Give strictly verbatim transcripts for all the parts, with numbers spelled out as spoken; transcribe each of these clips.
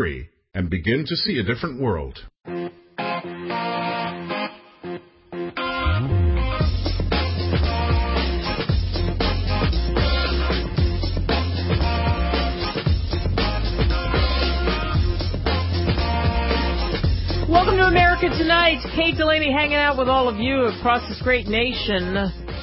free and begin to see a different world. Welcome to America Tonight. Kate Delaney hanging out with all of you across this great nation.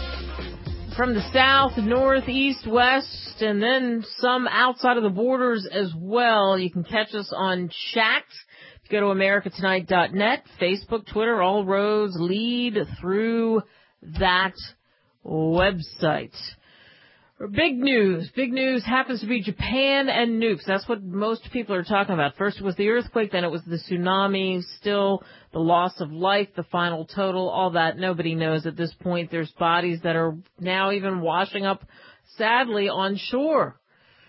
From the south, north, east, west, and then some outside of the borders as well. You can catch us on chat. Go to america tonight dot net, Facebook, Twitter, all roads lead through that website. Big news. Big news happens to be Japan and nukes. That's what most people are talking about. First it was the earthquake, then it was the tsunami, still the loss of life, the final total, all that. Nobody knows at this point. There's bodies that are now even washing up, sadly, on shore.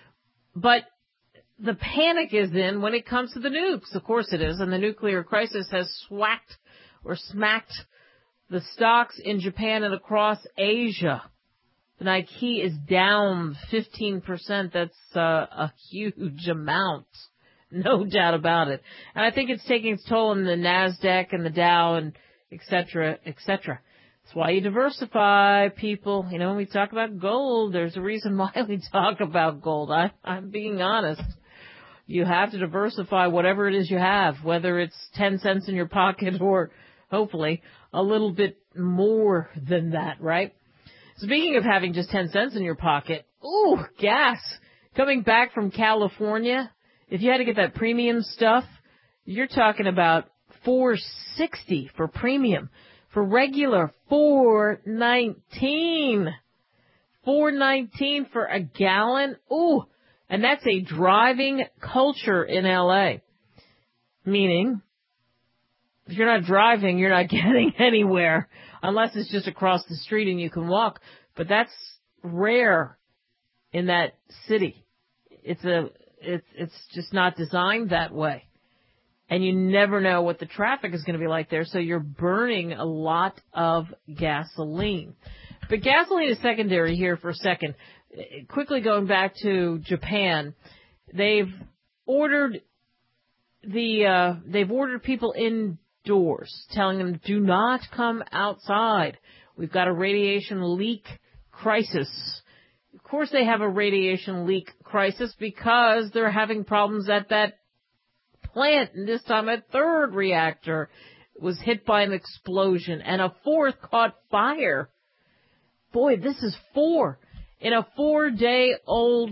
But the panic is in when it comes to the nukes. Of course it is. And the nuclear crisis has swacked or smacked the stocks in Japan and across Asia. The Nikkei is down fifteen percent. That's uh, a huge amount. No doubt about it. And I think it's taking its toll on the NASDAQ and the Dow and et cetera, et cetera. That's why you diversify, people. You know, when we talk about gold, there's a reason why we talk about gold. I, I'm being honest. You have to diversify whatever it is you have, whether it's ten cents in your pocket or, hopefully, a little bit more than that, right? Speaking of having just ten cents in your pocket, ooh, gas. Coming back from California, if you had to get that premium stuff, you're talking about four sixty for premium. For regular, four nineteen. four nineteen for a gallon. Ooh, and that's a driving culture in L A. Meaning, if you're not driving, you're not getting anywhere. Unless it's just across the street and you can walk. But that's rare in that city. It's a, it's, it's just not designed that way. And you never know what the traffic is going to be like there, so you're burning a lot of gasoline. But gasoline is secondary here for a second. Quickly going back to Japan, they've ordered the, uh, they've ordered people in doors, telling them do not come outside. We've got a radiation leak crisis. Of course they have a radiation leak crisis because they're having problems at that plant, and this time a third reactor was hit by an explosion and a fourth caught fire. Boy, this is four in a four-day-old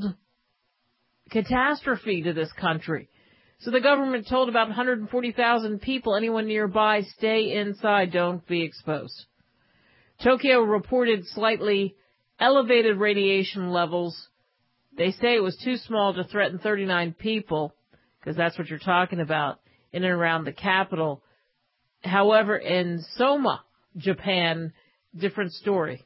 catastrophe to this country. So the government told about one hundred forty thousand people, anyone nearby, stay inside, don't be exposed. Tokyo reported slightly elevated radiation levels. They say it was too small to threaten thirty-nine people, because that's what you're talking about, in and around the capital. However, in Soma, Japan, different story.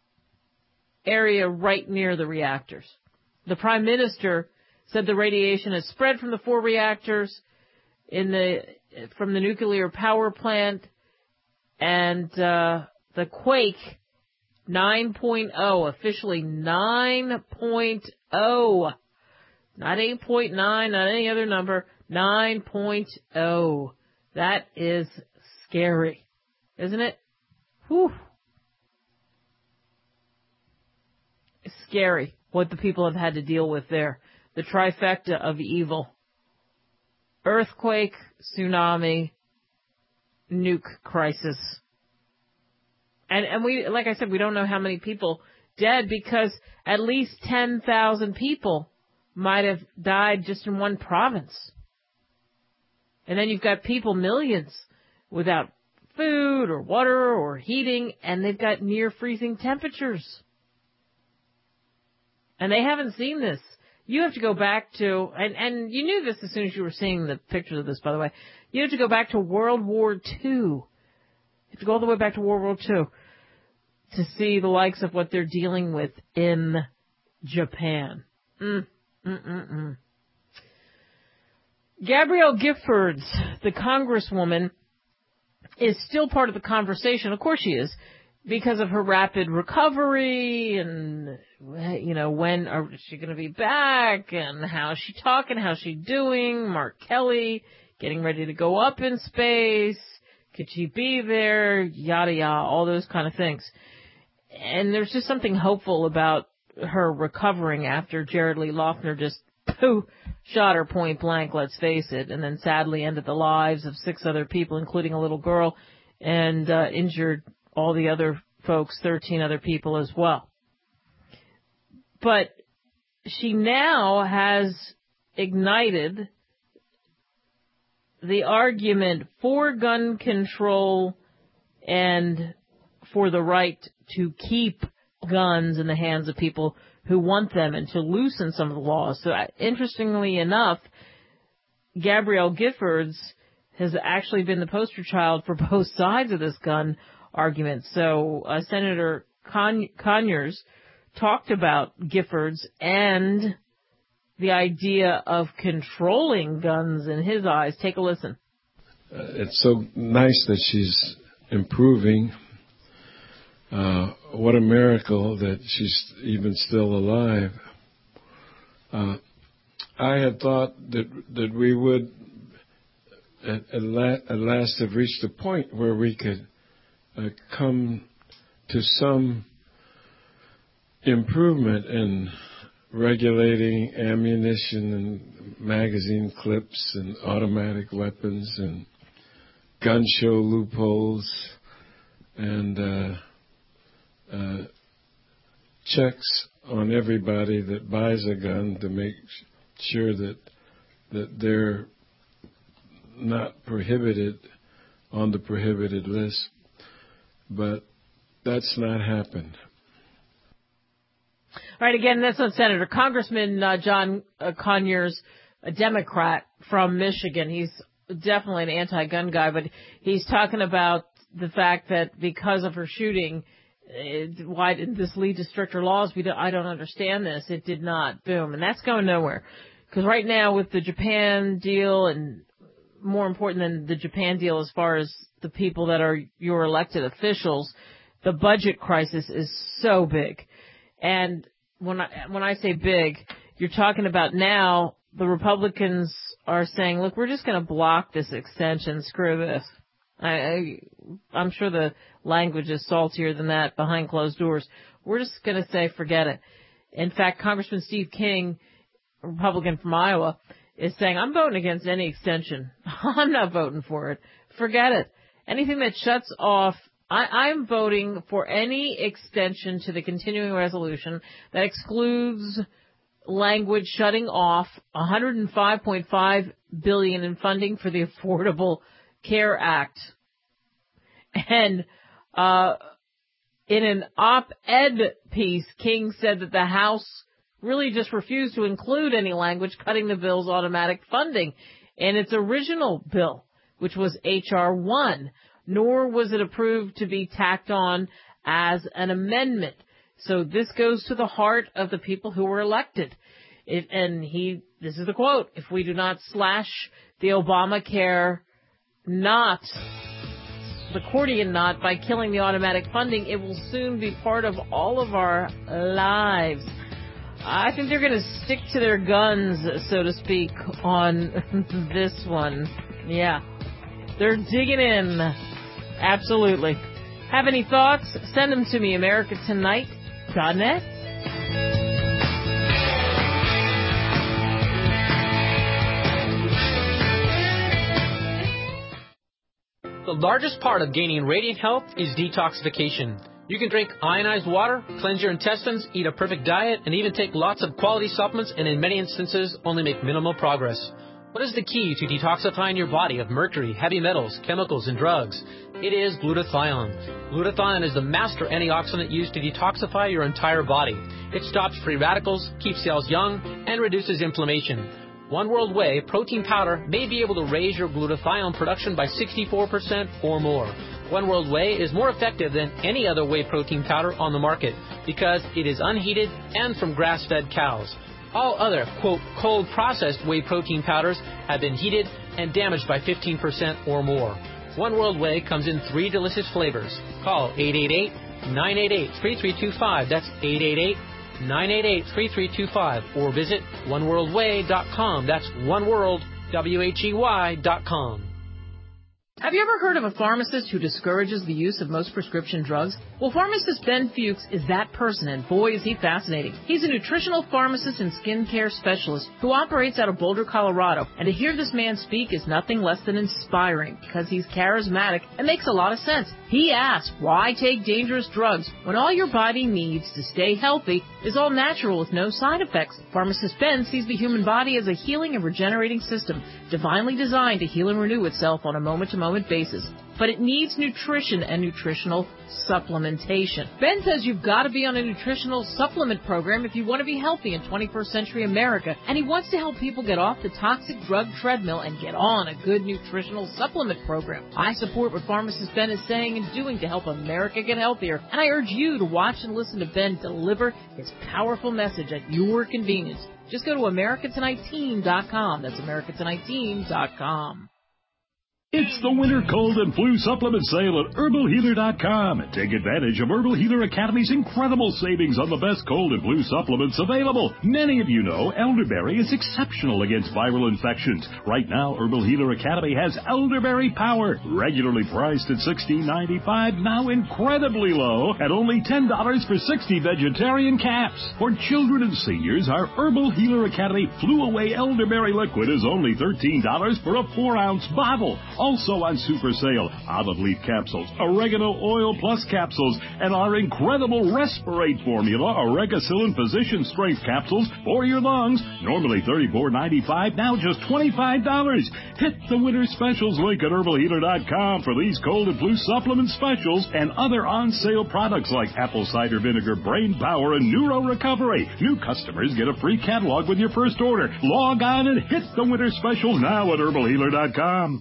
Area right near the reactors. The Prime Minister said the radiation has spread from the four reactors in the from the nuclear power plant, and uh, the quake nine point oh, officially nine point oh, not eight point nine, not any other number, nine point oh. That is scary, isn't it? Whew. It's scary what the people have had to deal with there. The trifecta of evil. Earthquake, tsunami, nuke crisis. And, and we, like I said, we don't know how many people dead because at least ten thousand people might have died just in one province. And then you've got people, millions, without food or water or heating, and they've got near freezing temperatures. And they haven't seen this. You have to go back to, and, and you knew this as soon as you were seeing the pictures of this, by the way. You have to go back to World War Two. You have to go all the way back to World War Two to see the likes of what they're dealing with in Japan. Mm, mm, mm, mm. Gabrielle Giffords, the congresswoman, is still part of the conversation. Of course she is, because of her rapid recovery and, you know, when is she going to be back and how is she talking, how's she doing, Mark Kelly getting ready to go up in space, could she be there, yada yada, all those kind of things. And there's just something hopeful about her recovering after Jared Lee Loughner just pooh, shot her point blank, let's face it, and then sadly ended the lives of six other people, including a little girl, and uh, injured all the other folks, thirteen other people as well. But she now has ignited the argument for gun control and for the right to keep guns in the hands of people who want them and to loosen some of the laws. So interestingly enough, Gabrielle Giffords has actually been the poster child for both sides of this gun argument. So uh, Senator Con- Conyers talked about Giffords and the idea of controlling guns in his eyes. Take a listen. Uh, it's so nice that she's improving. Uh, what a miracle that she's even still alive. Uh, I had thought that that we would at, at, la- at last have reached a point where we could uh, come to some improvement in regulating ammunition and magazine clips and automatic weapons and gun show loopholes and uh, uh, checks on everybody that buys a gun to make sure that that they're not prohibited on the prohibited list. But that's not happened. All right, again, that's not Senator. Congressman uh, John uh, Conyers, a Democrat from Michigan. He's definitely an anti-gun guy, but he's talking about the fact that because of her shooting, it, why did this lead to stricter laws? We don't, I don't understand this. It did not. Boom. And that's going nowhere. Because right now with the Japan deal, and more important than the Japan deal as far as the people that are your elected officials, the budget crisis is so big. And when I, when I say big, you're talking about now the Republicans are saying, look, we're just going to block this extension. Screw this. I, I, I'm sure the language is saltier than that behind closed doors. We're just going to say, forget it. In fact, Congressman Steve King, a Republican from Iowa, is saying, I'm voting against any extension. I'm not voting for it. Forget it. Anything that shuts off, I, I'm voting for any extension to the continuing resolution that excludes language shutting off one hundred five point five billion dollars in funding for the Affordable Care Act. And uh in an op-ed piece, King said that the House really just refused to include any language cutting the bill's automatic funding in its original bill, which was H R one, nor was it approved to be tacked on as an amendment. So this goes to the heart of the people who were elected. It, and he, this is the quote, if we do not slash the Obamacare knot, the accordion knot, by killing the automatic funding, it will soon be part of all of our lives. I think they're going to stick to their guns, so to speak, on this one. Yeah. They're digging in. Absolutely. Have any thoughts? Send them to me, america tonight dot net. The largest part of gaining radiant health is detoxification. You can drink ionized water, cleanse your intestines, eat a perfect diet, and even take lots of quality supplements, and in many instances only make minimal progress. What is the key to detoxifying your body of mercury, heavy metals, chemicals, and drugs? It is glutathione. Glutathione is the master antioxidant used to detoxify your entire body. It stops free radicals, keeps cells young, and reduces inflammation. One World Whey protein powder may be able to raise your glutathione production by sixty-four percent or more. One World Whey is more effective than any other whey protein powder on the market because it is unheated and from grass-fed cows. All other, quote, cold-processed whey protein powders have been heated and damaged by fifteen percent or more. One World Whey comes in three delicious flavors. Call eight eight eight, nine eight eight, three three two five. That's eight eight eight, nine eight eight, three three two five. Or visit one world way dot com. That's oneworld, W H E Y dot com. Have you ever heard of a pharmacist who discourages the use of most prescription drugs? Well, pharmacist Ben Fuchs is that person, and boy, is he fascinating. He's a nutritional pharmacist and skincare specialist who operates out of Boulder, Colorado. And to hear this man speak is nothing less than inspiring because he's charismatic and makes a lot of sense. He asks, why take dangerous drugs when all your body needs to stay healthy is all natural with no side effects? Pharmacist Ben sees the human body as a healing and regenerating system, divinely designed to heal and renew itself on a moment-to-moment basis. But it needs nutrition and nutritional supplementation. Ben says you've got to be on a nutritional supplement program if you want to be healthy in twenty-first century America, and he wants to help people get off the toxic drug treadmill and get on a good nutritional supplement program. I support what pharmacist Ben is saying and doing to help America get healthier, and I urge you to watch and listen to Ben deliver his powerful message at your convenience. Just go to America Tonight Team dot com. That's America Tonight Team dot com. It's the winter cold and flu supplement sale at herbal healer dot com. Take advantage of Herbal Healer Academy's incredible savings on the best cold and flu supplements available. Many of you know elderberry is exceptional against viral infections. Right now, Herbal Healer Academy has Elderberry Power, regularly priced at sixteen ninety-five, now incredibly low at only ten dollars for sixty vegetarian caps. For children and seniors, our Herbal Healer Academy Flu Away Elderberry Liquid is only thirteen dollars for a four ounce bottle. Also on super sale, olive leaf capsules, oregano oil plus capsules, and our incredible Respirate formula, Oregacillin Physician Strength capsules for your lungs. Normally thirty-four ninety-five, now just twenty-five dollars. Hit the winter specials link at herbal healer dot com for these cold and flu supplement specials and other on-sale products like apple cider vinegar, brain power, and neuro recovery. New customers get a free catalog with your first order. Log on and hit the winter specials now at herbal healer dot com.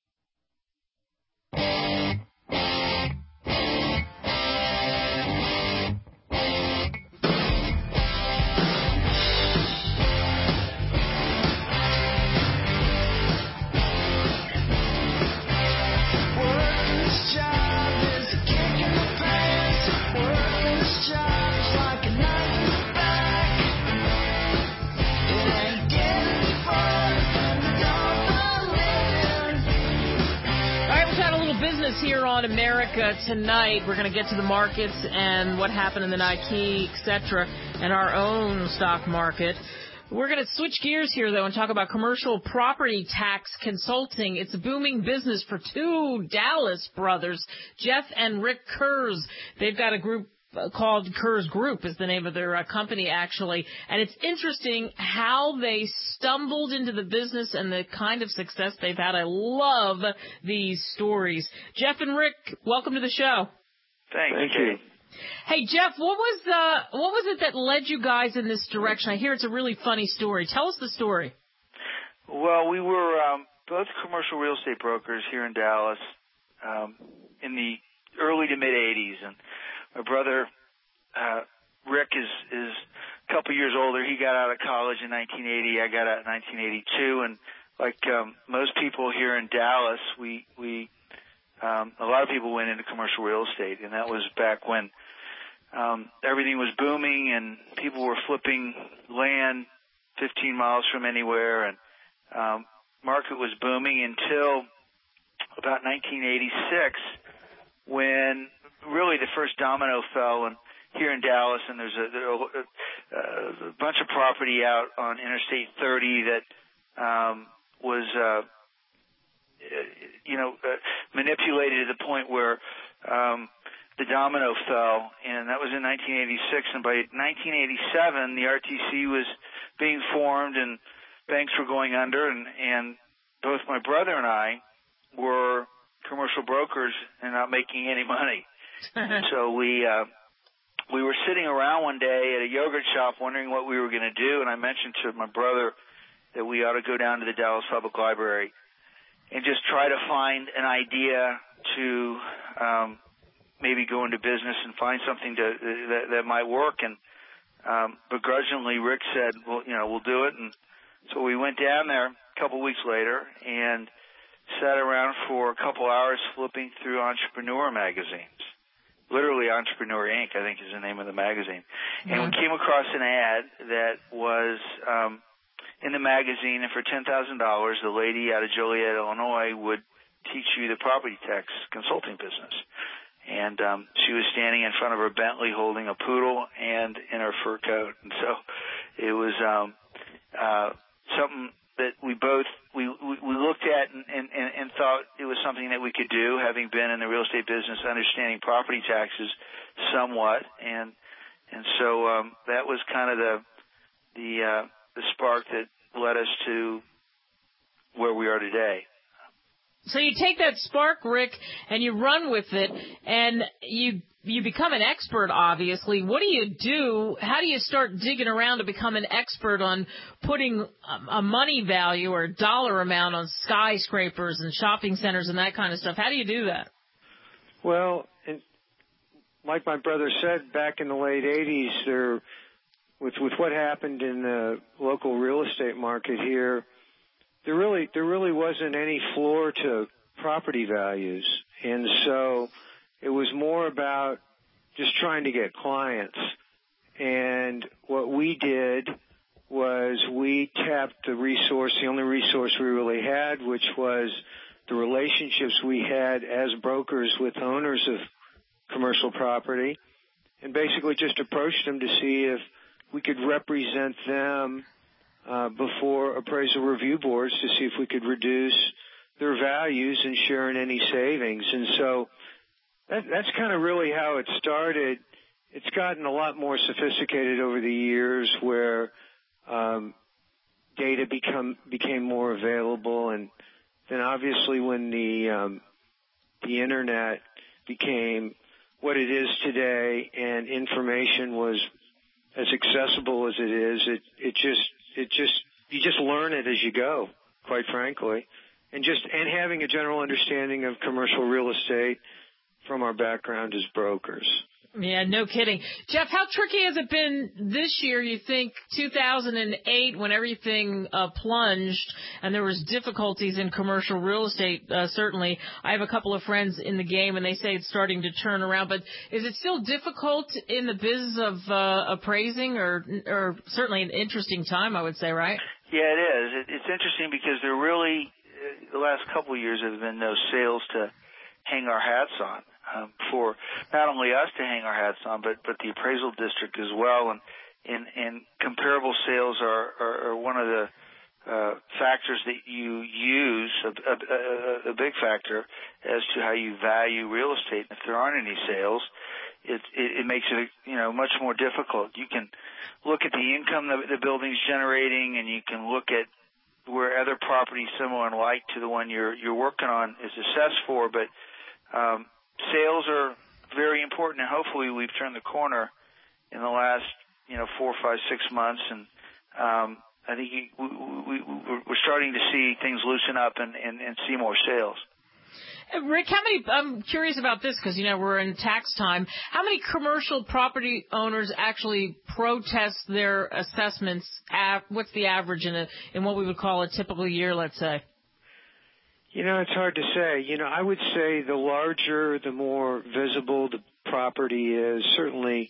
Here on America Tonight, we're going to get to the markets and what happened in the Nike, et cetera, and our own stock market. We're going to switch gears here, though, and talk about commercial property tax consulting. It's a booming business for two Dallas brothers, Jeff and Rick Kurz. They've got a group called Kurz Group is the name of their uh, company, actually. And it's interesting how they stumbled into the business and the kind of success they've had. I love these stories. Jeff and Rick, welcome to the show. Thanks, Thank Kate. you. Hey, Jeff, what was uh, what was it that led you guys in this direction? I hear it's a really funny story. Tell us the story. Well, we were um, both commercial real estate brokers here in Dallas um, in the early to mid-eighties, and my brother, uh, Rick, is, is a couple years older. He got out of college in nineteen eighty. I got out in nineteen eighty-two. And like um, most people here in Dallas, we, we um, a lot of people went into commercial real estate, and that was back when um, everything was booming and people were flipping land fifteen miles from anywhere, and um, market was booming until about nineteen eighty-six, when really the first domino fell, and here in Dallas, and there's a, a, a bunch of property out on Interstate thirty that um, was, uh, you know, uh, manipulated to the point where um, the domino fell, and that was in nineteen eighty-six. And by nineteen eighty-seven, the R T C was being formed, and banks were going under, and, and both my brother and I were commercial brokers and not making any money. So we uh, we were sitting around one day at a yogurt shop wondering what we were going to do, and I mentioned to my brother that we ought to go down to the Dallas Public Library and just try to find an idea to um, maybe go into business and find something to, that, that might work. And um, begrudgingly, Rick said, well, you know, we'll do it. And so we went down there a couple weeks later and sat around for a couple hours flipping through entrepreneur magazines. literally Entrepreneur Incorporated, I think is the name of the magazine. Mm-hmm. And we came across an ad that was um, in the magazine, and for ten thousand dollars, the lady out of Joliet, Illinois, would teach you the property tax consulting business. And um, she was standing in front of her Bentley holding a poodle and in her fur coat. And so it was um, uh, something that we both we, we, we looked at and, and, and thought it was something that we could do, having been in the real estate business, understanding property taxes somewhat. And and so um, that was kind of the the, uh, the spark that led us to where we are today. So you take that spark, Rick, and you run with it, and you you become an expert, obviously. What do you do? How do you start digging around to become an expert on putting a, a money value or a dollar amount on skyscrapers and shopping centers and that kind of stuff? How do you do that? Well, and like my brother said, back in the late eighties, there, with with what happened in the local real estate market here, There really, there really wasn't any floor to property values, and so it was more about just trying to get clients. And what we did was we tapped the resource, the only resource we really had, which was the relationships we had as brokers with owners of commercial property, and basically just approached them to see if we could represent them Uh, before appraisal review boards to see if we could reduce their values and share in any savings. And so that, that's kind of really how it started. It's gotten a lot more sophisticated over the years, where um, data become became more available, and then obviously when the um, the internet became what it is today, and information was as accessible as it is, it it just It just you just learn it as you go, quite frankly, and just and having a general understanding of commercial real estate from our background as brokers. Yeah, no kidding. Jeff, how tricky has it been this year, you think, two thousand eight, when everything uh, plunged and there was difficulties in commercial real estate, uh, certainly. I have a couple of friends in the game, and they say it's starting to turn around. But is it still difficult in the business of uh, appraising, or, or certainly an interesting time, I would say, right? Yeah, it is. It, it's interesting because there really, uh, the last couple of years, have been no sales to hang our hats on. Um, for not only us to hang our hats on, but, but the appraisal district as well. And, and, and comparable sales are, are, are one of the uh, factors that you use, a, a, a, a big factor as to how you value real estate. If there aren't any sales, it, it, it makes it, you know, much more difficult. You can look at the income that the building's generating, and you can look at where other properties similar and like to the one you're you're working on is assessed for, but um, sales are very important, and hopefully we've turned the corner in the last, you know, four, five, six months, and um, I think you, we, we, we're starting to see things loosen up and, and, and see more sales. Rick, how many, I'm curious about this because, you know, we're in tax time. How many commercial property owners actually protest their assessments? At, what's the average in, a, in what we would call a typical year, let's say? You know, it's hard to say. You know, I would say the larger, the more visible the property is. Certainly,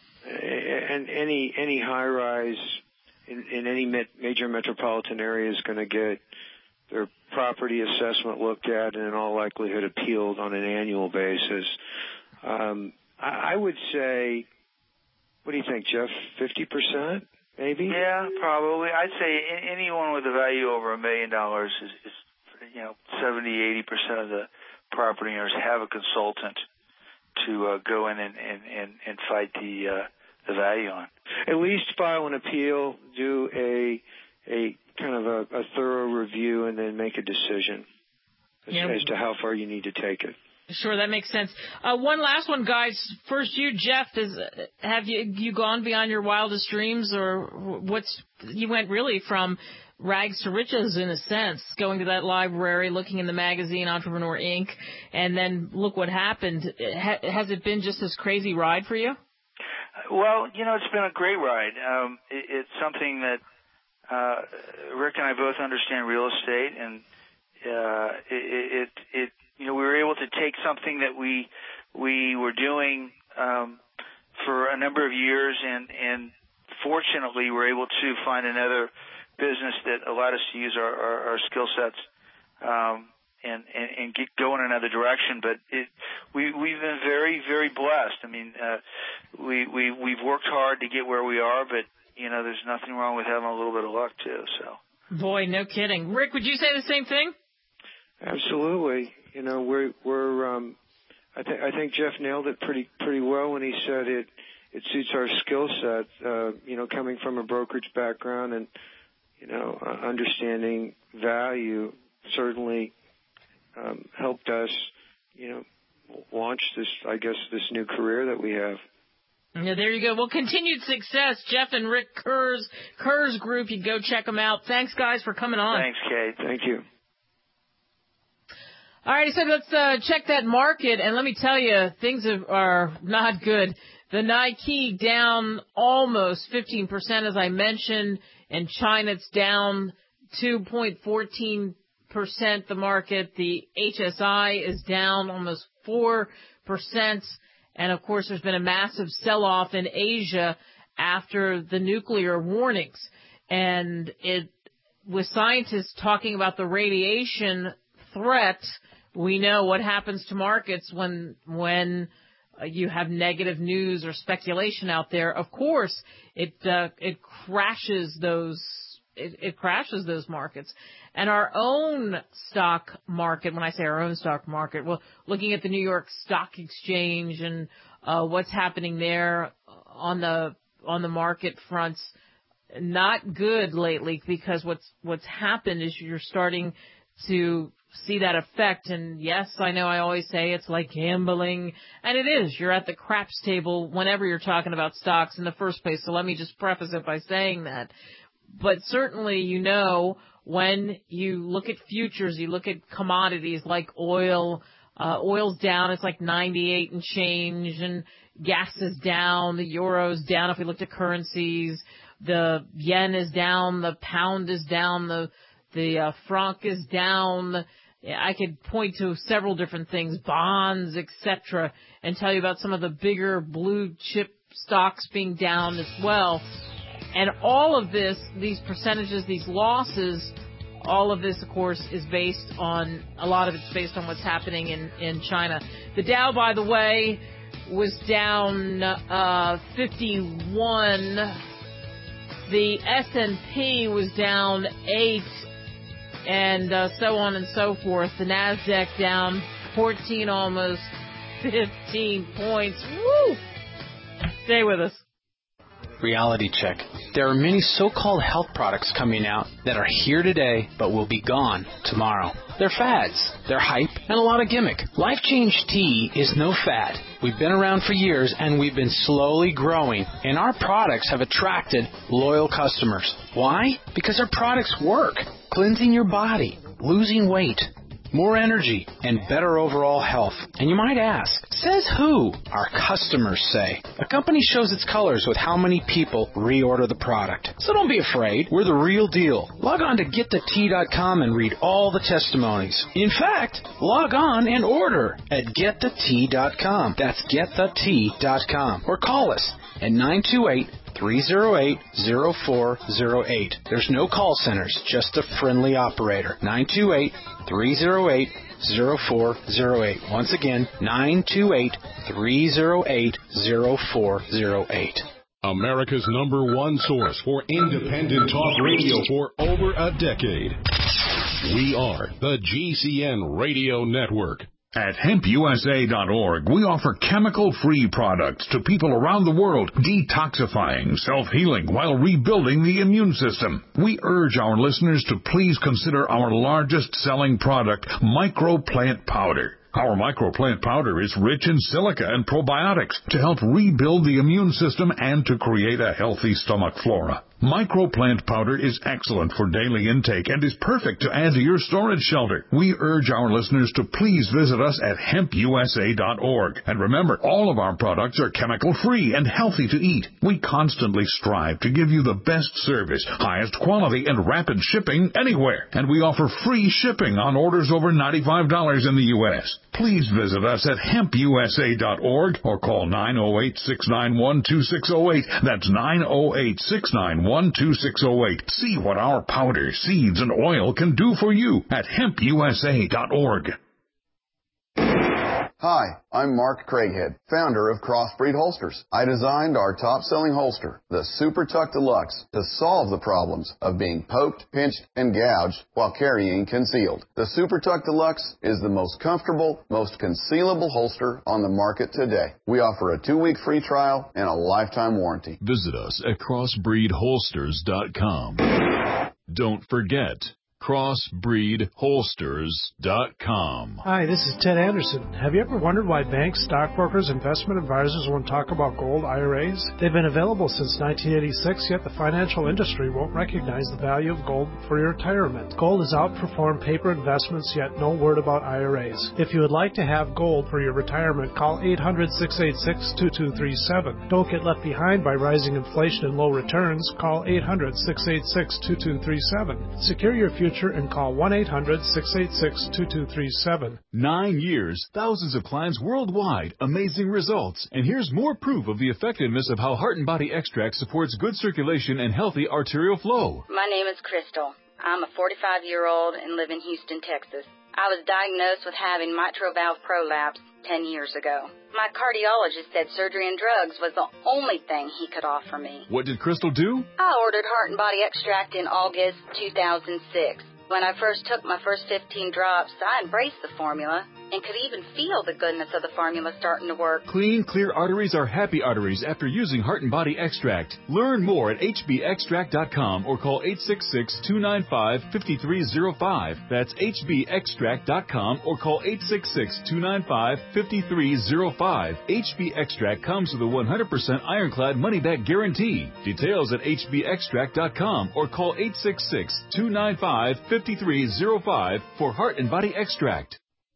and any any high rise in, in any major metropolitan area is going to get their property assessment looked at and in all likelihood appealed on an annual basis. Um, I, I would say, what do you think, Jeff? Fifty percent, maybe? Yeah, probably. I'd say anyone with a value over a million dollars is. is you know, seventy, eighty percent of the property owners have a consultant to uh, go in and, and, and, and fight the uh, the value on. At least file an appeal, do a a kind of a, a thorough review, and then make a decision as, yeah. as to how far you need to take it. Sure, that makes sense. Uh, one last one, guys. First, you, Jeff, is have you you gone beyond your wildest dreams, or what's you went really from rags to riches in a sense, going to that library, looking in the magazine Entrepreneur Incorporated, and then look what happened. Ha- has it been just this crazy ride for you? Well, you know, it's been a great ride. Um, it, it's something that uh, Rick and I both understand real estate, and uh, it, it, it, you know, we were able to take something that we we were doing um, for a number of years, and, and fortunately we're able to find another business that allowed us to use our, our, our skill sets um, and, and, and get, go in another direction. But it, we, we've been very, very blessed. I mean, uh, we, we, we've worked hard to get where we are, but, you know, there's nothing wrong with having a little bit of luck, too. So, boy, no kidding. Rick, would you say the same thing? Absolutely. You know, we're, we're um, I, th- I think Jeff nailed it pretty pretty well when he said it, it suits our skill set, uh, you know, coming from a brokerage background and, you know, uh, understanding value certainly um, helped us, you know, launch this, I guess, this new career that we have. Yeah, there you go. Well, continued success, Jeff and Rick Kurz, Kurz Group. You can go check them out. Thanks, guys, for coming on. Thanks, Kate. Thank you. All right, so let's uh, check that market, and let me tell you, things are, are not good. The Nikkei down almost fifteen percent, as I mentioned. In China, it's down two point one four percent, the market. The H S I is down almost four percent. And, of course, there's been a massive sell-off in Asia after the nuclear warnings. And it, with scientists talking about the radiation threat, we know what happens to markets when when uh, you have negative news or speculation out there. Of course, it uh, it crashes those it, it crashes those markets. And our own stock market, when I say our own stock market, well, looking at the New York Stock Exchange and uh, what's happening there on the on the market fronts, not good lately, because what's what's happened is you're starting to see that effect. And yes, I know I always say it's like gambling, and it is. You're at the craps table whenever you're talking about stocks in the first place. So let me just preface it by saying that. But certainly, you know, when you look at futures, you look at commodities like oil, uh, oil's down, it's like ninety-eight and change, and gas is down, the euro's down if we looked at currencies, the yen is down, the pound is down, the The uh, franc is down. I could point to several different things, bonds, et cetera, and tell you about some of the bigger blue chip stocks being down as well. And all of this, these percentages, these losses, all of this, of course, is based on, a lot of it's based on what's happening in, in China. The Dow, by the way, was down uh, fifty-one. The S and P was down eight. And uh, so on and so forth. The NASDAQ down fourteen, almost fifteen points. Woo! Stay with us. Reality check. There are many so-called health products coming out that are here today but will be gone tomorrow. They're fads, they're hype, and a lot of gimmick. Life Change Tea is no fad. We've been around for years, and we've been slowly growing, and our products have attracted loyal customers. Why? Because our products work. Cleansing your body, losing weight, more energy, and better overall health. And you might ask, says who? Our customers say. A company shows its colors with how many people reorder the product. So don't be afraid. We're the real deal. Log on to get the tea dot com and read all the testimonies. In fact, log on and order at get the tea dot com. That's get the tea dot com. Or call us at nine two eight, three oh eight, oh four oh eight. There's no call centers, just a friendly operator. nine two eight, three oh eight, oh four oh eight. Once again, nine two eight, three oh eight, oh four oh eight. America's number one source for independent talk radio for over a decade. We are the G C N Radio Network. At hemp U S A dot org, we offer chemical-free products to people around the world, detoxifying, self-healing, while rebuilding the immune system. We urge our listeners to please consider our largest-selling product, Microplant Powder. Our Microplant Powder is rich in silica and probiotics to help rebuild the immune system and to create a healthy stomach flora. Microplant powder is excellent for daily intake and is perfect to add to your storage shelter. We urge our listeners to please visit us at hemp u s a dot org. And remember, all of our products are chemical-free and healthy to eat. We constantly strive to give you the best service, highest quality, and rapid shipping anywhere. And we offer free shipping on orders over ninety-five dollars in the U S. Please visit us at hemp u s a dot org or call nine oh eight, six nine one, two six oh eight. That's nine oh eight, six nine one, two six oh eight. See what our powder, seeds, and oil can do for you at hemp u s a dot org. Hi, I'm Mark Craighead, founder of Crossbreed Holsters. I designed our top-selling holster, the Super Tuck Deluxe, to solve the problems of being poked, pinched, and gouged while carrying concealed. The Super Tuck Deluxe is the most comfortable, most concealable holster on the market today. We offer a two-week free trial and a lifetime warranty. Visit us at crossbreed holsters dot com. Don't forget, crossbreed holsters dot com. Hi, this is Ted Anderson. Have you ever wondered why banks, stockbrokers, investment advisors won't talk about gold I R As? They've been available since nineteen eighty-six, yet the financial industry won't recognize the value of gold for your retirement. Gold has outperformed paper investments, yet no word about I R As. If you would like to have gold for your retirement, call eight hundred, six eight six, two two three seven. Don't get left behind by rising inflation and low returns. Call eight hundred, six eight six, two two three seven. Secure your future and call one eight hundred, six eight six, two two three seven. Nine years, thousands of clients worldwide, amazing results. And here's more proof of the effectiveness of how Heart and Body Extract supports good circulation and healthy arterial flow. My name is Crystal. I'm a forty-five-year-old and live in Houston, Texas. I was diagnosed with having mitral valve prolapse ten years ago. My cardiologist said surgery and drugs was the only thing he could offer me. What did Crystal do? I ordered Heart and Body Extract in August two thousand six. When I first took my first fifteen drops, I embraced the formula and could even feel the goodness of the formula starting to work. Clean, clear arteries are happy arteries after using Heart and Body Extract. Learn more at h b extract dot com or call eight six six, two nine five, five three zero five. That's h b extract dot com or call eight six six, two nine five, five three zero five. H B Extract comes with a one hundred percent ironclad money-back guarantee. Details at h b extract dot com or call eight six six, two nine five, five three zero five for Heart and Body Extract.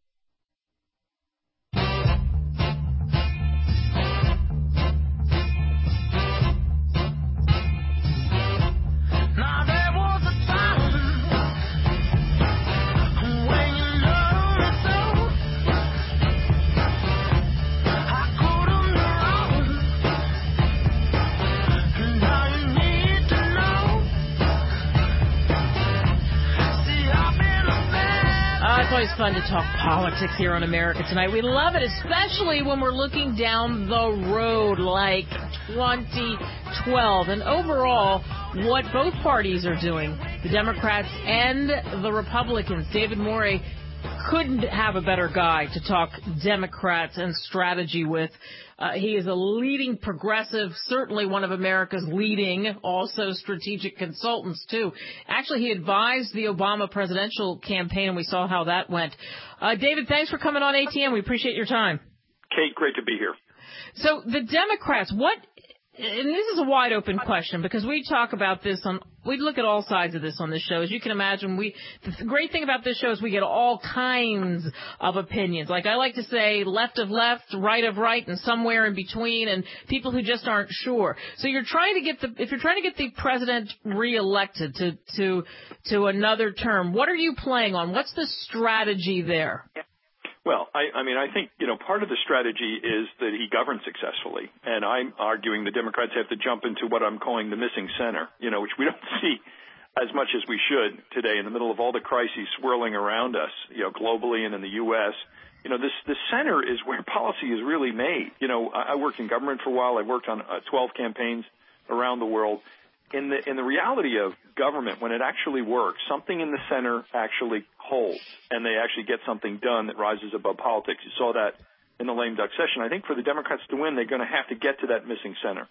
It's fun to talk politics here on America Tonight. We love it, especially when we're looking down the road like twenty twelve. And overall, what both parties are doing, the Democrats and the Republicans. David Morey couldn't have a better guy to talk Democrats and strategy with. Uh, he is a leading progressive, certainly one of America's leading, also strategic consultants, too. Actually, he advised the Obama presidential campaign, and we saw how that went. Uh, David, thanks for coming on A T M. We appreciate your time. Kate, great to be here. So the Democrats, what, and this is a wide open question because we talk about this on, we look at all sides of this on this show. As you can imagine, we, the great thing about this show is we get all kinds of opinions. Like I like to say left of left, right of right, and somewhere in between, and people who just aren't sure. So you're trying to get the, if you're trying to get the president reelected to, to, to another term, what are you playing on? What's the strategy there? Well, I, I mean, I think, you know, part of the strategy is that he governs successfully. And I'm arguing the Democrats have to jump into what I'm calling the missing center, you know, which we don't see as much as we should today in the middle of all the crises swirling around us, you know, globally and in the U S. You know, this, the center is where policy is really made. You know, I, I worked in government for a while. I worked on uh, twelve campaigns around the world. In the, in the reality of government, when it actually works, something in the center actually holds, and they actually get something done that rises above politics. You saw that in the lame duck session. I think for the Democrats to win, they're going to have to get to that missing center.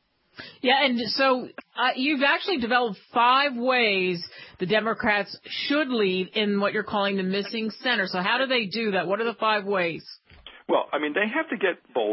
Yeah, and so uh, you've actually developed five ways the Democrats should lead in what you're calling the missing center. So how do they do that? What are the five ways? Well, I mean, they have to get bolder.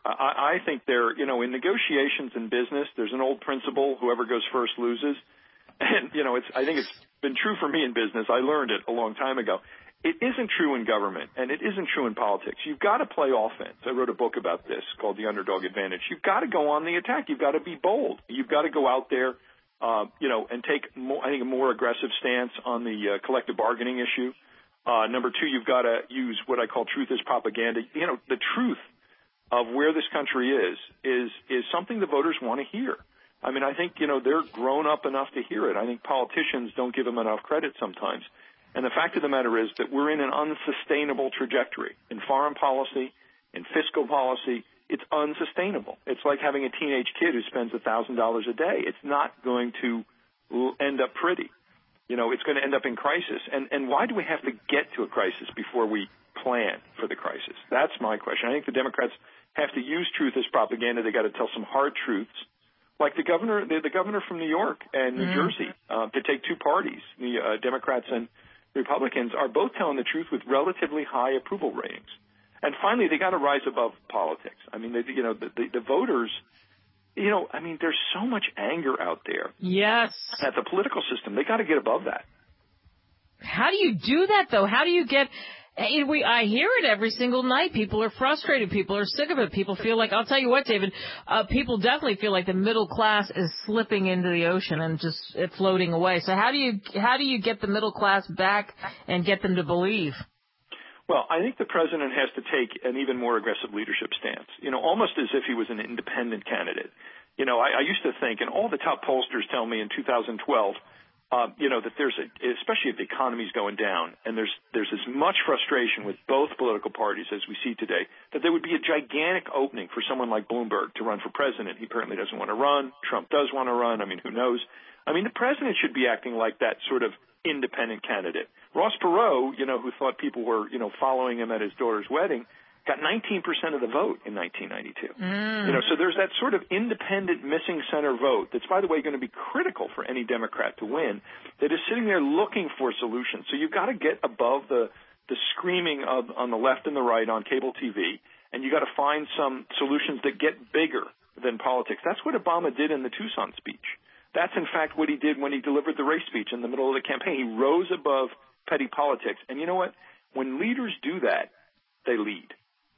I, I think there, you know, in negotiations in business, there's an old principle: whoever goes first loses. And you know, it's I think it's been true for me in business. I learned it a long time ago. It isn't true in government, and it isn't true in politics. You've got to play offense. I wrote a book about this called The Underdog Advantage. You've got to go on the attack. You've got to be bold. You've got to go out there, uh, you know, and take, more, I think, a more aggressive stance on the uh, collective bargaining issue. Uh, number two, you've got to use what I call truth as propaganda. You know, the truth of where this country is is is something the voters want to hear. I mean, I think, you know, they're grown up enough to hear it. I think politicians don't give them enough credit sometimes. And the fact of the matter is that we're in an unsustainable trajectory in foreign policy, in fiscal policy. It's unsustainable. It's like having a teenage kid who spends one thousand dollars a day. It's not going to end up pretty. You know, it's going to end up in crisis. And, and why do we have to get to a crisis before we plan for the crisis? That's my question. I think the Democrats have to use truth as propaganda. They got to tell some hard truths. Like the governor, the, the governor from New York and New mm. Jersey, uh, to take two parties, the uh, Democrats and Republicans, are both telling the truth with relatively high approval ratings. And finally, they got to rise above politics. I mean, they, you know, the, the, the voters, you know, I mean, there's so much anger out there. Yes. At the political system, they got to get above that. How do you do that, though? How do you get? We, I hear it every single night. People are frustrated. People are sick of it. People feel like, I'll tell you what, David, uh, people definitely feel like the middle class is slipping into the ocean and just it floating away. So how do you, how do you get the middle class back and get them to believe? Well, I think the president has to take an even more aggressive leadership stance, you know, almost as if he was an independent candidate. You know, I, I used to think, and all the top pollsters tell me in two thousand twelve, Uh, you know, that there's a, especially if the economy's going down and there's, there's as much frustration with both political parties as we see today, that there would be a gigantic opening for someone like Bloomberg to run for president. He apparently doesn't want to run. Trump does want to run. I mean, who knows? I mean, the president should be acting like that sort of independent candidate. Ross Perot, you know, who thought people were, you know, following him at his daughter's wedding, got nineteen percent of the vote in nineteen ninety-two. Mm. You know, so there's that sort of independent missing center vote that's, by the way, going to be critical for any Democrat to win, that is sitting there looking for solutions. So you've got to get above the, the screaming of on the left and the right on cable T V, and you've got to find some solutions that get bigger than politics. That's what Obama did in the Tucson speech. That's, in fact, what he did when he delivered the race speech in the middle of the campaign. He rose above petty politics. And you know what? When leaders do that, they lead.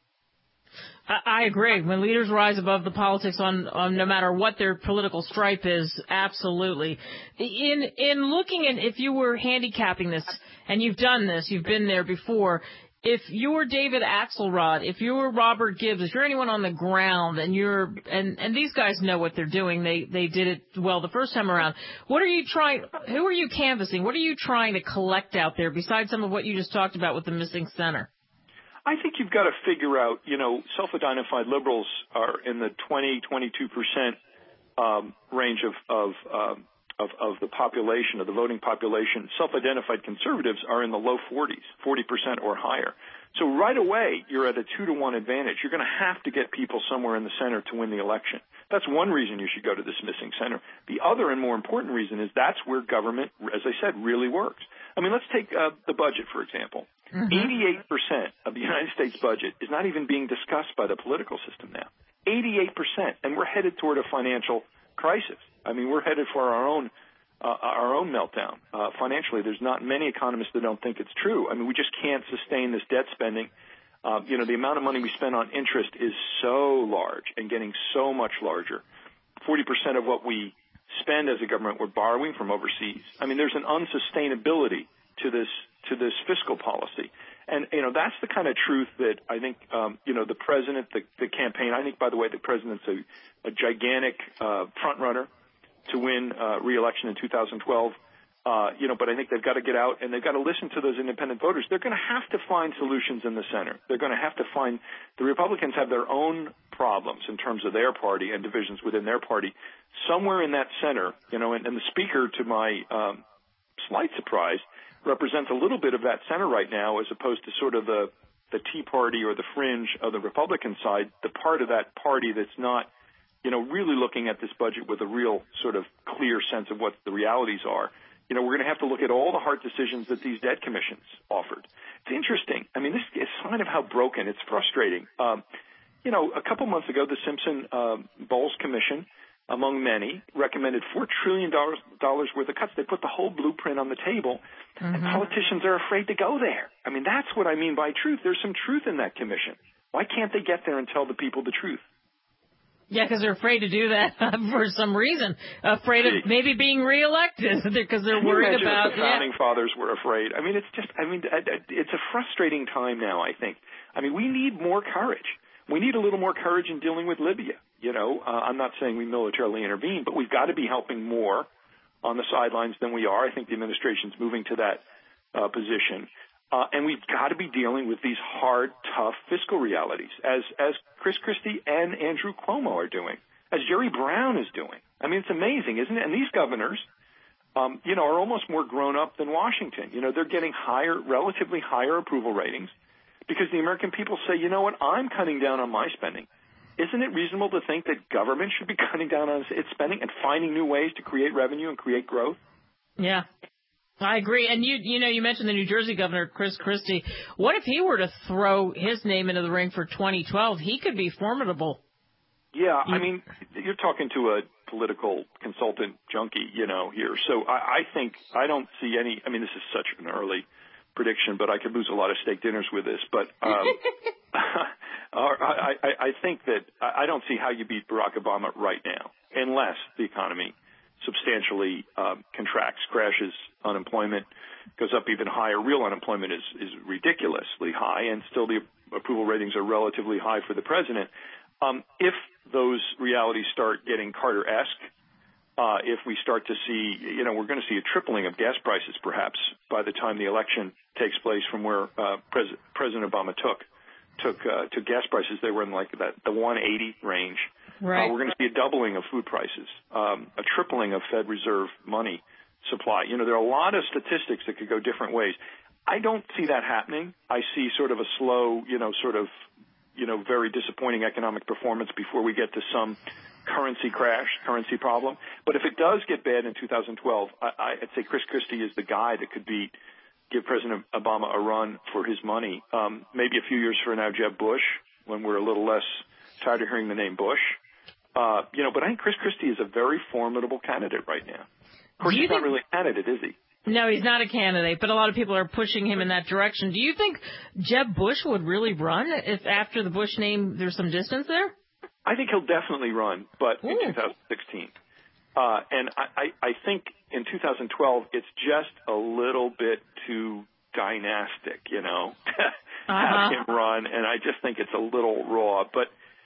I agree. When leaders rise above the politics on, on no matter what their political stripe is, absolutely. In in looking at, if you were handicapping this, and you've done this, you've been there before, if you were David Axelrod, if you were Robert Gibbs, if you're anyone on the ground, and you're and, and these guys know what they're doing, they they did it well the first time around. What are you trying? Who are you canvassing? What are you trying to collect out there besides some of what you just talked about with the missing center? I think you've got to figure out, you know, self-identified liberals are in the twenty, twenty-two percent um, range of of, um, of of the population, of the voting population. Self-identified conservatives are in the low forties, forty percent or higher. So right away, you're at a two to one advantage. You're going to have to get people somewhere in the center to win the election. That's one reason you should go to this missing center. The other and more important reason is that's where government, as I said, really works. I mean, let's take uh, the budget, for example. Mm-hmm. eighty-eight percent of the United States budget is not even being discussed by the political system now. eighty-eight percent. And we're headed toward a financial crisis. I mean, we're headed for our own uh, our own meltdown. Uh, financially, there's not many economists that don't think it's true. I mean, we just can't sustain this debt spending. Uh, you know, the amount of money we spend on interest is so large and getting so much larger. forty percent of what we spend as a government, we're borrowing from overseas. I mean, there's an unsustainability to this to this fiscal policy. And, you know, that's the kind of truth that I think, um, you know, the president, the, the campaign, I think, by the way, the president's a, a gigantic uh, front runner to win uh, re-election in two thousand twelve. Uh, you know, but I think they've got to get out and they've got to listen to those independent voters. They're going to have to find solutions in the center. They're going to have to find – the Republicans have their own problems in terms of their party and divisions within their party. Somewhere in that center, you know, and, and the speaker, to my um, slight surprise, represents a little bit of that center right now as opposed to sort of the, the Tea Party or the fringe of the Republican side, the part of that party that's not, you know, really looking at this budget with a real sort of clear sense of what the realities are. You know, we're going to have to look at all the hard decisions that these debt commissions offered. It's interesting. I mean, this is a sign of how broken. It's frustrating. Um, you know, a couple months ago, the Simpson uh, Bowles Commission, among many, recommended four trillion dollars worth of cuts. They put the whole blueprint on the table, mm-hmm. and politicians are afraid to go there. I mean, that's what I mean by truth. There's some truth in that commission. Why can't they get there and tell the people the truth? Yeah, because they're afraid to do that for some reason. Afraid of maybe being reelected because they're worried Can you imagine about. If the founding yeah. fathers were afraid. I mean, it's just. I mean, it's a frustrating time now, I think. I mean, we need more courage. We need a little more courage in dealing with Libya. You know, uh, I'm not saying we militarily intervene, but we've got to be helping more on the sidelines than we are. I think the administration's moving to that uh, position. Uh, and we've got to be dealing with these hard, tough fiscal realities, as as Chris Christie and Andrew Cuomo are doing, as Jerry Brown is doing. I mean, it's amazing, isn't it? And these governors, um, you know, are almost more grown up than Washington. You know, they're getting higher, relatively higher approval ratings because the American people say, you know what, I'm cutting down on my spending. Isn't it reasonable to think that government should be cutting down on its spending and finding new ways to create revenue and create growth? Yeah. I agree. And you you know, you mentioned the New Jersey governor, Chris Christie. What if he were to throw his name into the ring for twenty twelve? He could be formidable. Yeah, I mean, you're talking to a political consultant junkie, you know, here. So I, I think I don't see any – I mean, this is such an early prediction, but I could lose a lot of steak dinners with this. But um, I, I, I think that I don't see how you beat Barack Obama right now unless the economy – substantially um, contracts, crashes, unemployment goes up even higher. Real unemployment is, is ridiculously high, and still the approval ratings are relatively high for the president. Um, if those realities start getting Carter-esque, uh, if we start to see, you know, we're going to see a tripling of gas prices perhaps by the time the election takes place from where uh, Pres- President Obama took took uh, took gas prices. They were in like that the one eighty range. Right. Uh, we're going to see a doubling of food prices, um, a tripling of Fed Reserve money supply. You know, there are a lot of statistics that could go different ways. I don't see that happening. I see sort of a slow, you know, sort of, you know, very disappointing economic performance before we get to some currency crash, currency problem. But if it does get bad in two thousand twelve, I, I'd say Chris Christie is the guy that could be give President Obama a run for his money. Um, maybe a few years from now, Jeb Bush, when we're a little less tired of hearing the name Bush. Uh, you know, but I think Chris Christie is a very formidable candidate right now. Of course, he's not really a candidate, is he? No, he's not a candidate, but a lot of people are pushing him in that direction. Do you think Jeb Bush would really run if after the Bush name there's some distance there? I think he'll definitely run, but Ooh. in two thousand sixteen. Uh, and I, I, I think in two thousand twelve, it's just a little bit too dynastic, you know, to uh-huh. have him run, and I just think it's a little raw. But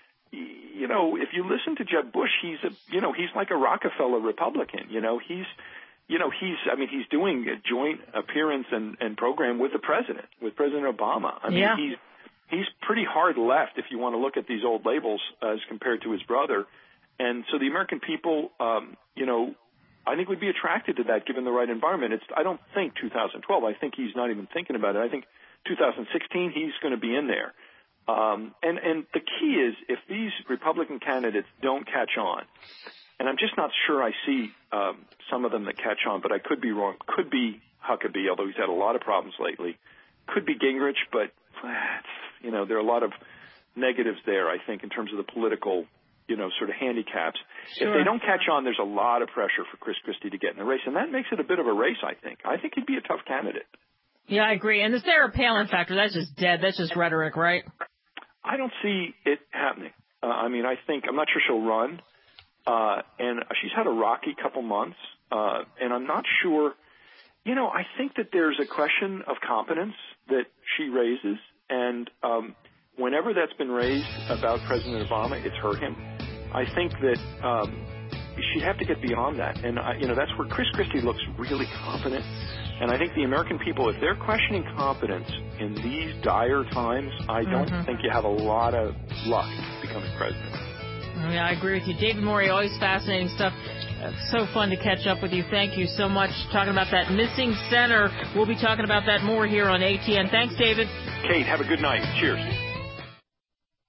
you know, if you listen to Jeb Bush, he's a, you know, he's like a Rockefeller Republican. You know, he's, you know, he's, I mean, he's doing a joint appearance and, and program with the president, with President Obama. I mean, yeah. he's, he's pretty hard left if you want to look at these old labels as compared to his brother. And so the American people, um, you know, I think would be attracted to that given the right environment. It's, I don't think two thousand twelve. I think he's not even thinking about it. I think two thousand sixteen, he's going to be in there. Um, and, and the key is if these Republican candidates don't catch on, and I'm just not sure I see um, some of them that catch on, but I could be wrong. Could be Huckabee, although he's had a lot of problems lately. Could be Gingrich, but, you know, there are a lot of negatives there, I think, in terms of the political, you know, sort of handicaps. Sure. If they don't catch on, there's a lot of pressure for Chris Christie to get in the race, and that makes it a bit of a race, I think. I think he'd be a tough candidate. Yeah, I agree. And the Sarah Palin factor, that's just dead. That's just rhetoric, right? I don't see it happening. Uh, I mean, I think, I'm not sure she'll run. Uh, and she's had a rocky couple months. Uh, and I'm not sure, you know, I think that there's a question of competence that she raises. And, um, whenever that's been raised about President Obama, it's hurt him. I think that, um, she'd have to get beyond that. And, I, you know, that's where Chris Christie looks really competent. And I think the American people, if they're questioning competence in these dire times, I don't mm-hmm. think you have a lot of luck becoming president. Yeah, I agree with you. David Morey, always fascinating stuff. It's so fun to catch up with you. Thank you so much. Talking about that missing center. We'll be talking about that more here on A T N. Thanks, David. Kate, have a good night. Cheers.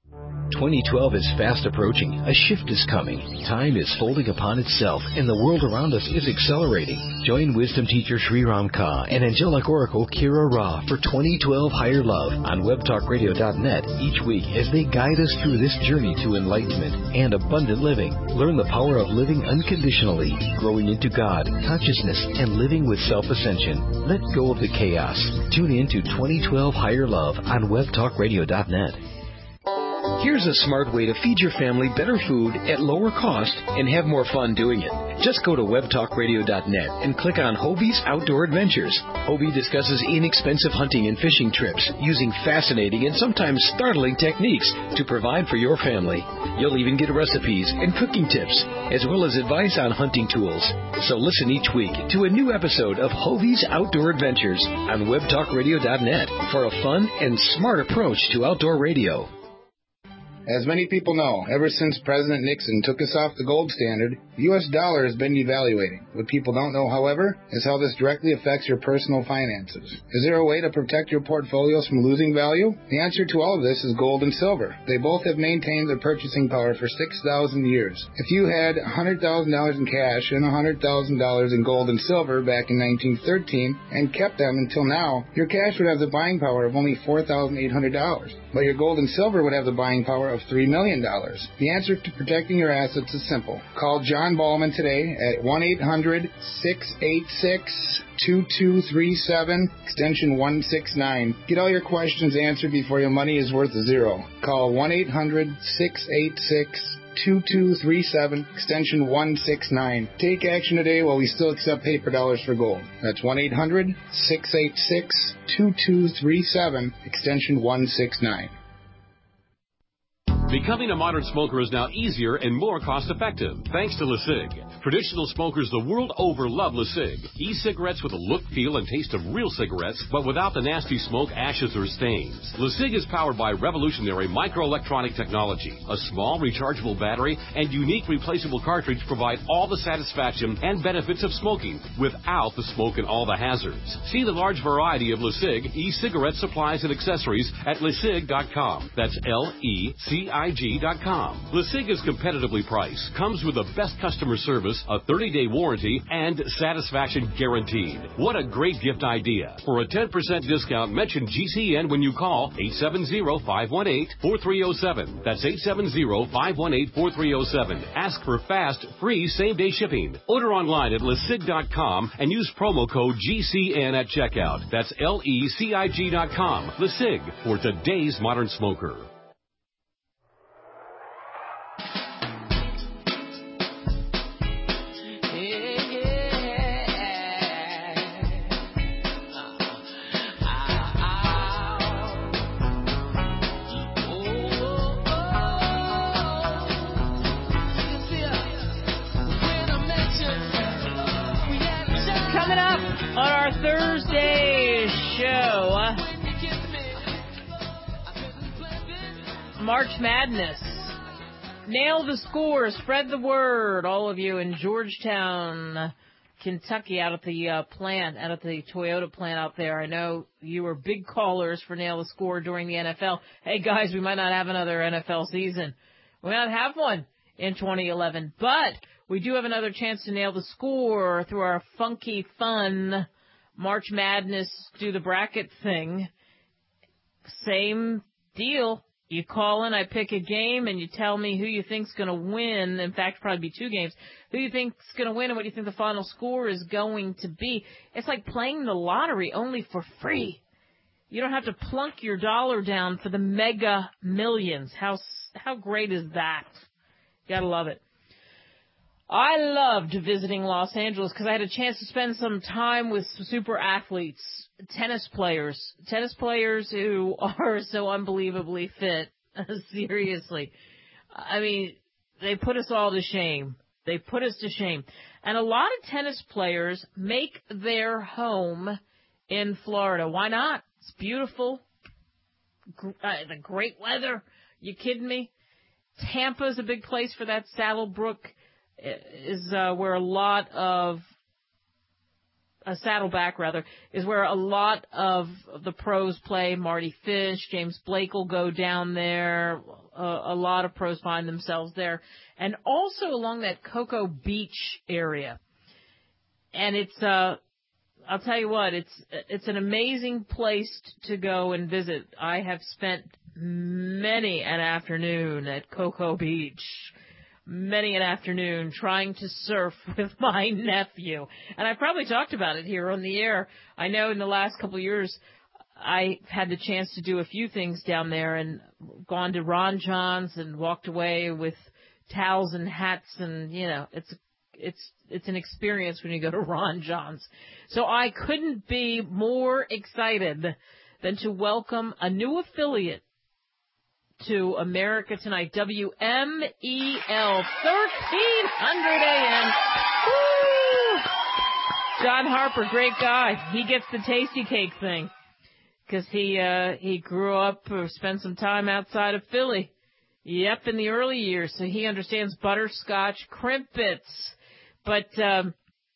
twenty twelve is fast approaching. A shift is coming. Time is folding upon itself, and the world around us is accelerating. Join wisdom teacher Sri Ram Ka and angelic oracle Kira Ra for twenty twelve Higher Love on web talk radio dot net each week as they guide us through this journey to enlightenment and abundant living. Learn the power of living unconditionally, growing into God, consciousness, and living with self-ascension. Let go of the chaos. Tune in to twenty twelve Higher Love on web talk radio dot net. Here's a smart way to feed your family better food at lower cost and have more fun doing it. Just go to web talk radio dot net and click on Hobie's Outdoor Adventures. Hobie discusses inexpensive hunting and fishing trips using fascinating and sometimes startling techniques to provide for your family. You'll even get recipes and cooking tips, as well as advice on hunting tools. So listen each week to a new episode of Hobie's Outdoor Adventures on web talk radio dot net for a fun and smart approach to outdoor radio. As many people know, ever since President Nixon took us off the gold standard, the U S dollar has been devaluating. What people don't know, however, is how this directly affects your personal finances. Is there a way to protect your portfolios from losing value? The answer to all of this is gold and silver. They both have maintained their purchasing power for six thousand years. If you had one hundred thousand dollars in cash and one hundred thousand dollars in gold and silver back in nineteen thirteen and kept them until now, your cash would have the buying power of only four thousand eight hundred dollars. But your gold and silver would have the buying power of three million dollars. The answer to protecting your assets is simple. Call John Ballman today at one eight hundred six eight six two two three seven, extension one six nine. Get all your questions answered before your money is worth zero. Call one eight hundred six eight six two two three seven, extension one six nine. Take action today while we still accept paper dollars for gold. That's one eight hundred six eight six two two three seven, extension one six nine. Becoming a modern smoker is now easier and more cost-effective, thanks to LeSig. Traditional smokers the world over love LeSig. E-cigarettes with a look, feel, and taste of real cigarettes, but without the nasty smoke, ashes, or stains. LeSig is powered by revolutionary microelectronic technology. A small rechargeable battery and unique replaceable cartridge provide all the satisfaction and benefits of smoking without the smoke and all the hazards. See the large variety of LeSig e-cigarette supplies and accessories at lesig dot com. That's L E C I G dot com. LeSig is competitively priced, comes with the best customer service, a thirty-day warranty, and satisfaction guaranteed. What a great gift idea. For a ten percent discount, mention G C N when you call eight seven zero, five one eight, four three zero seven. That's eight seven zero, five one eight, four three zero seven. Ask for fast, free same-day shipping. Order online at lesig dot com and use promo code G C N at checkout. That's L E C I G dot com. LeSig, for today's modern smoker. Thursday show, March Madness. Nail the score, spread the word, all of you in Georgetown, Kentucky, out at the uh, plant, out at the Toyota plant out there. I know you were big callers for Nail the Score during the N F L. Hey, guys, we might not have another N F L season. We might not have one in twenty eleven, but we do have another chance to nail the score through our funky, fun March Madness do the bracket thing. Same deal. You call in, I pick a game, and you tell me who you think's going to win. In fact, probably be two games. Who you think's going to win and what you think the final score is going to be. It's like playing the lottery, only for free. You don't have to plunk your dollar down for the mega millions. How how great is that? Gotta love it. I loved visiting Los Angeles because I had a chance to spend some time with super athletes, tennis players, tennis players who are so unbelievably fit. Seriously. I mean, they put us all to shame. They put us to shame. And a lot of tennis players make their home in Florida. Why not? It's beautiful. Uh, the great weather. You kidding me? Tampa's a big place for that. Saddlebrook is uh, where a lot of uh, Saddleback rather, is where a lot of the pros play. Marty Fish, James Blake will go down there. Uh, a lot of pros find themselves there. And also along that Cocoa Beach area. And it's, uh, I'll tell you what, it's, it's an amazing place to go and visit. I have spent many an afternoon at Cocoa Beach. Many an afternoon trying to surf with my nephew. And I probably talked about it here on the air. I know in the last couple of years I had the chance to do a few things down there and gone to Ron John's and walked away with towels and hats, and, you know, it's it's it's an experience when you go to Ron John's. So I couldn't be more excited than to welcome a new affiliate to America Tonight, W M E L, thirteen hundred A M. Woo! John Harper, great guy. He gets the tasty cake thing because he uh, he grew up or spent some time outside of Philly. Yep, in the early years, so he understands butterscotch crimpets. But um,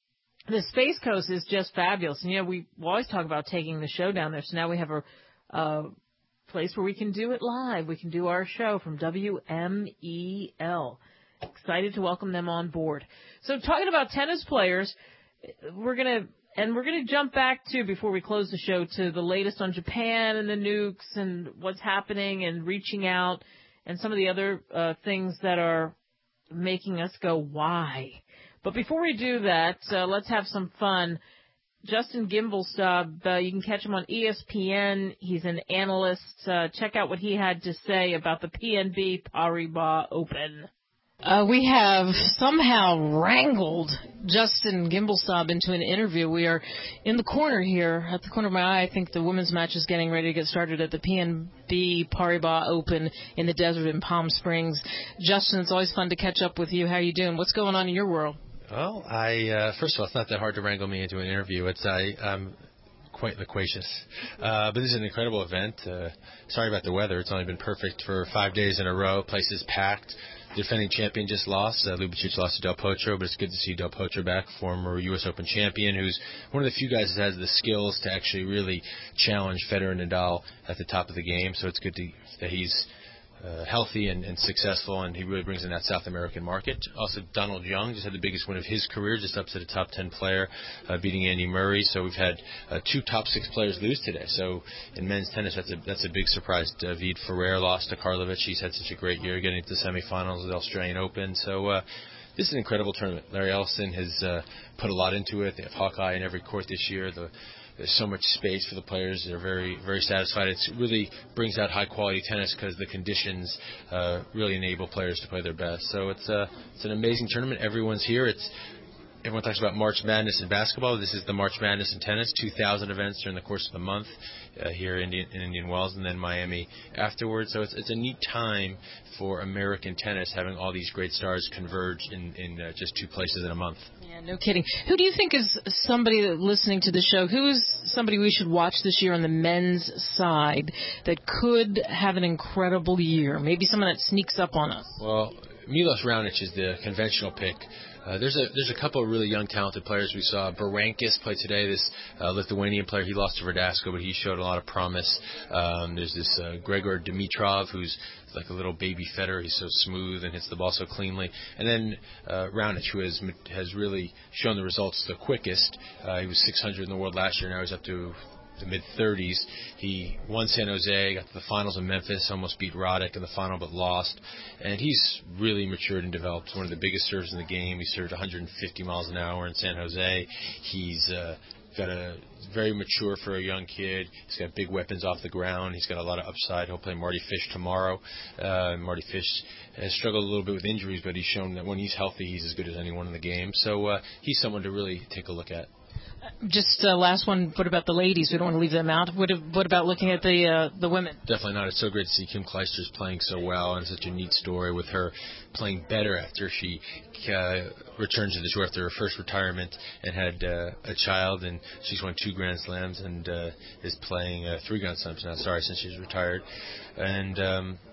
the Space Coast is just fabulous. And, you know, we always talk about taking the show down there, so now we have a uh, place where we can do it live. We can do our show from W M E L. Excited to welcome them on board. So talking about tennis players, we're going to, and we're going to jump back to, before we close the show, to the latest on Japan and the nukes and what's happening and reaching out and some of the other uh, things that are making us go, why? But before we do that, uh, let's have some fun. Justin Gimbelstaub, uh, you can catch him on E S P N. He's an analyst. Uh, check out what he had to say about the P N B Paribas Open. Uh, we have somehow wrangled Justin Gimbelstaub into an interview. We are in the corner here, at the corner of my eye. I think the women's match is getting ready to get started at the P N B Paribas Open in the desert in Palm Springs. Justin, it's always fun to catch up with you. How are you doing? What's going on in your world? Well, I uh, first of all, it's not that hard to wrangle me into an interview. It's I, I'm quite loquacious. Uh, but this is an incredible event. Uh, sorry about the weather. It's only been perfect for five days in a row. Place is packed. The defending champion just lost. Uh, Ljubicic lost to Del Potro, but it's good to see Del Potro back, former U S Open champion, who's one of the few guys that has the skills to actually really challenge Federer and Nadal at the top of the game. So it's good to, that he's Uh, healthy and, and successful, and he really brings in that South American market. Also, Donald Young just had the biggest win of his career, just up to the top ten player, uh, beating Andy Murray. So we've had uh, two top six players lose today. So in men's tennis, that's a that's a big surprise. David Ferrer lost to Karlovic. He's had such a great year, getting to the semifinals of the Australian Open. So uh, this is an incredible tournament. Larry Ellison has uh, put a lot into it. They have Hawkeye in every court this year. The There's so much space for the players. They're very, very satisfied. It really brings out high-quality tennis because the conditions uh, really enable players to play their best. So it's uh, it's an amazing tournament. Everyone's here. It's everyone talks about March Madness in basketball. This is the March Madness in tennis. two thousand events during the course of the month uh, here in Indian, in Indian Wells, and then Miami afterwards. So it's it's a neat time for American tennis, having all these great stars converge in in uh, just two places in a month. Yeah, no kidding. Who do you think is somebody that listening to the show, who is somebody we should watch this year on the men's side that could have an incredible year? Maybe someone that sneaks up on us. Well, Milos Raonic is the conventional pick. Uh, there's a there's a couple of really young, talented players we saw. Berankis played today, this uh, Lithuanian player. He lost to Verdasco, but he showed a lot of promise. Um, there's this uh, Gregor Dimitrov, who's like a little baby Federer. He's so smooth and hits the ball so cleanly. And then uh, Raonic, who has has really shown the results the quickest. Uh, he was six hundred in the world last year. Now he's up to the mid-thirties. He won San Jose, got to the finals in Memphis, almost beat Roddick in the final but lost. And he's really matured and developed. One of the biggest serves in the game. He served one hundred fifty miles an hour in San Jose. He's uh, got a very mature for a young kid. He's got big weapons off the ground. He's got a lot of upside. He'll play Marty Fish tomorrow. Uh, Marty Fish has struggled a little bit with injuries, but he's shown that when he's healthy, he's as good as anyone in the game. So uh, he's someone to really take a look at. Just uh, last one, what about the ladies? We don't want to leave them out. What, what about looking at the uh, the women? Definitely not. It's so great to see Kim Clijsters playing so well, and such a neat story with her playing better after she uh, returned to the tour after her first retirement and had uh, a child, and she's won two Grand Slams and uh, is playing uh, three Grand Slams now, sorry, since she's retired. And um,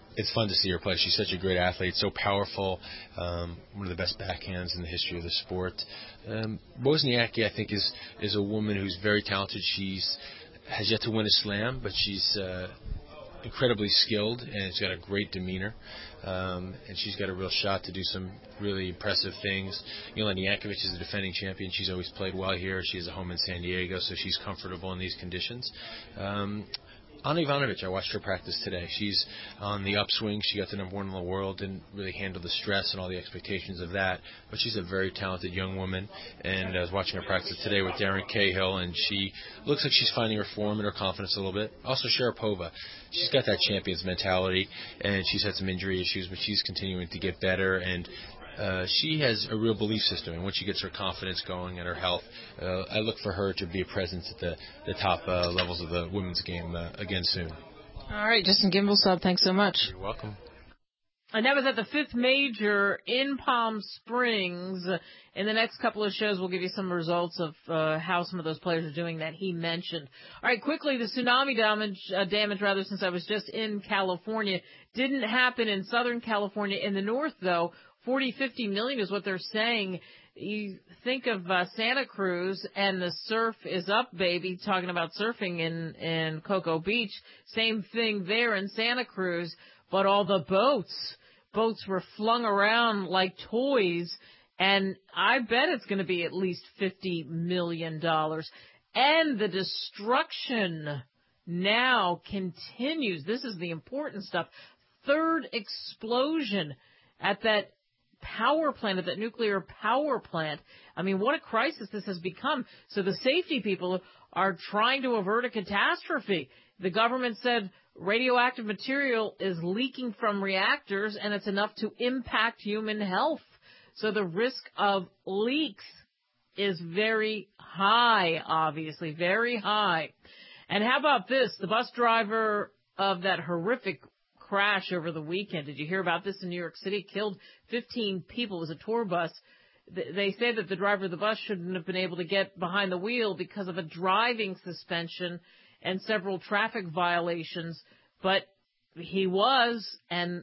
it's fun to see her play. She's such a great athlete, so powerful, um, one of the best backhands in the history of the sport. Um, Wozniacki, I think, is is a woman who's very talented. She's has yet to win a slam, but she's uh, incredibly skilled, and she's got a great demeanor. Um, and she's got a real shot to do some really impressive things. Jelena Jankovic is the defending champion. She's always played well here. She has a home in San Diego, so she's comfortable in these conditions. Um, Ana Ivanovic, I watched her practice today. She's on the upswing. She got to number one in the world, didn't really handle the stress and all the expectations of that. But she's a very talented young woman, and I was watching her practice today with Darren Cahill, and she looks like she's finding her form and her confidence a little bit. Also, Sharapova, she's got that champion's mentality, and she's had some injury issues, but she's continuing to get better, and Uh, she has a real belief system, and once she gets her confidence going and her health, uh, I look for her to be a presence at the, the top uh, levels of the women's game uh, again soon. All right, Justin Gimbelsub, thanks so much. You're welcome. And that was at the fifth major in Palm Springs. In the next couple of shows, we'll give you some results of uh, how some of those players are doing that he mentioned. All right, quickly, the tsunami damage, uh, damage rather, since I was just in California, didn't happen in Southern California. In the north, though, forty, fifty million is what they're saying. You think of uh, Santa Cruz and the surf is up, baby, talking about surfing in, in Cocoa Beach. Same thing there in Santa Cruz, but all the boats, boats were flung around like toys, and I bet it's going to be at least fifty million dollars. And the destruction now continues. This is the important stuff. Third explosion at that power plant, at that nuclear power plant. I mean, what a crisis this has become. So the safety people are trying to avert a catastrophe. The government said radioactive material is leaking from reactors, and it's enough to impact human health. So the risk of leaks is very high, obviously, very high. And how about this? The bus driver of that horrific crash over the weekend. Did you hear about this in New York City? Killed fifteen people. It was a tour bus. They say that the driver of the bus shouldn't have been able to get behind the wheel because of a driving suspension and several traffic violations, but he was, and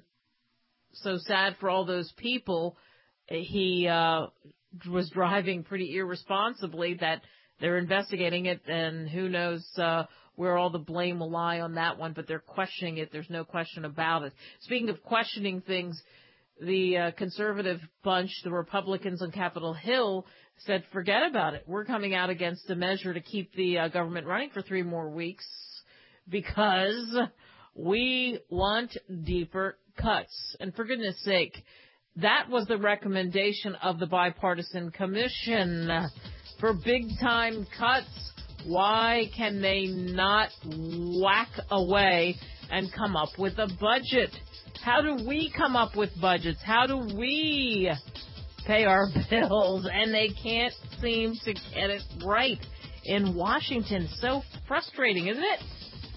so sad for all those people. He uh, was driving pretty irresponsibly. That they're investigating it, and who knows uh, where all the blame will lie on that one, but they're questioning it. There's no question about it. Speaking of questioning things, the uh, conservative bunch, the Republicans on Capitol Hill, said, forget about it. We're coming out against a measure to keep the uh, government running for three more weeks because we want deeper cuts. And for goodness sake, that was the recommendation of the bipartisan commission for big-time cuts. Why can they not whack away and come up with a budget? How do we come up with budgets? How do we pay our bills? And they can't seem to get it right in Washington. So frustrating, isn't it?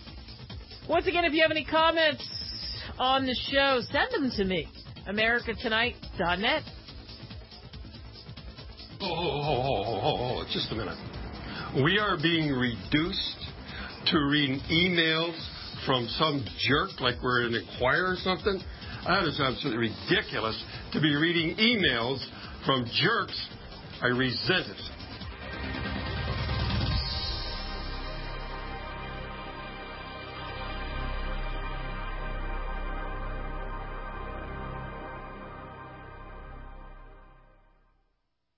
Once again, if you have any comments on the show, send them to me. America Tonight dot net. Oh, oh, oh, oh, oh, oh, just a minute. We are being reduced to reading emails from some jerk like we're in Inquirer or something. That is absolutely ridiculous to be reading emails from jerks. I resent it.